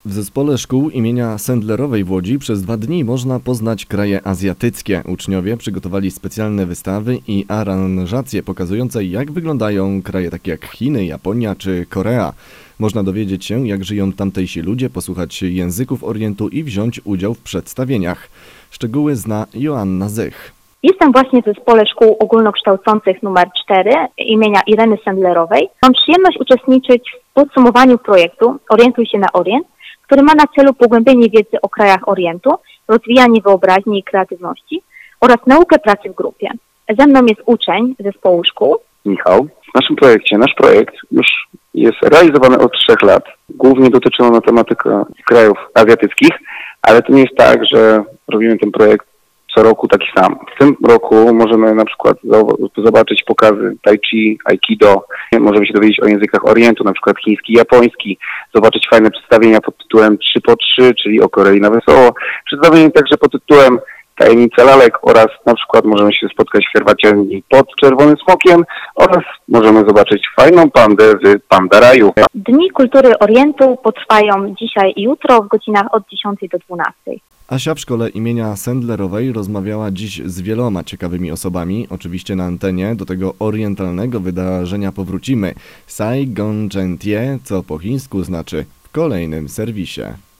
W zespole szkół imienia Sendlerowej w Łodzi przez 2 dni można poznać kraje azjatyckie. Uczniowie przygotowali specjalne wystawy i aranżacje pokazujące, jak wyglądają kraje takie jak Chiny, Japonia czy Korea. Można dowiedzieć się, jak żyją tamtejsi ludzie, posłuchać języków Orientu i wziąć udział w przedstawieniach. Szczegóły zna Joanna Zych. Jestem właśnie w zespole szkół ogólnokształcących nr 4 imienia Ireny Sendlerowej. Mam przyjemność uczestniczyć w podsumowaniu projektu Orientuj się na Orient, który ma na celu pogłębienie wiedzy o krajach Orientu, rozwijanie wyobraźni i kreatywności oraz naukę pracy w grupie. Ze mną jest uczeń zespołu szkół. Michał. Nasz projekt już jest realizowany od 3 lat. Głównie dotyczy on tematyka krajów azjatyckich, ale to nie jest tak, że robimy ten projekt co roku taki sam. W tym roku możemy na przykład zobaczyć pokazy tai chi, aikido, możemy się dowiedzieć o językach Orientu, na przykład chiński, japoński, zobaczyć fajne przedstawienia pod tytułem 3x3, czyli o Korei na wesoło, przedstawienie także pod tytułem Tajemnica lalek oraz na przykład możemy się spotkać w herbaciarni pod Czerwonym Smokiem oraz możemy zobaczyć fajną pandę z Panda Raju. Dni Kultury Orientu potrwają dzisiaj i jutro w godzinach od 10 do 12. Asia w szkole imienia Sendlerowej rozmawiała dziś z wieloma ciekawymi osobami. Oczywiście na antenie do tego orientalnego wydarzenia powrócimy. Sai Gon Gentie, co po chińsku znaczy w kolejnym serwisie.